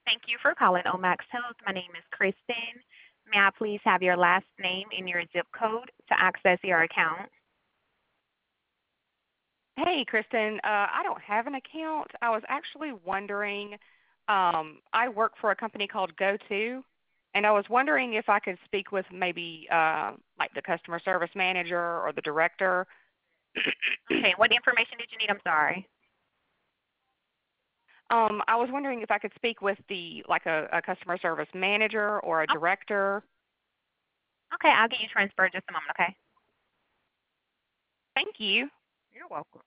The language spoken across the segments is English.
Thank you for calling Omax Health. My name is Kristen. May I please have your last name and your zip code to access your account? Hey, Kristen. I don't have an account. I was actually wondering. I work for a company called GoTo, and I was wondering if I could speak with maybe like the customer service manager or the director. Okay, what information did you need? I'm sorry. I was wondering if I could speak with the like a customer service manager or a Oh, director. okay, I'll get you transferred just a moment, okay? Thank you. You're welcome.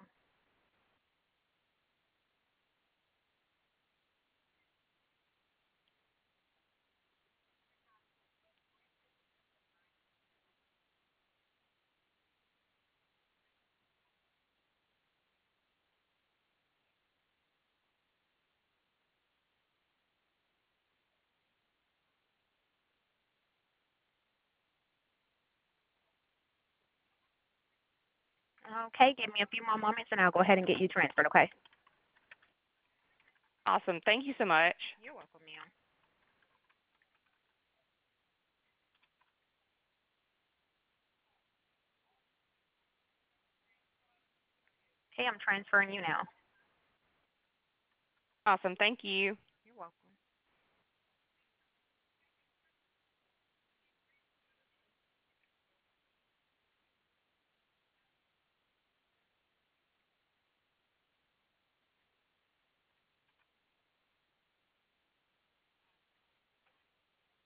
Okay, give me a few more moments and I'll go ahead and get you transferred, okay? Awesome. Thank you so much. You're welcome, ma'am. Okay, I'm transferring you now. Awesome. Thank you.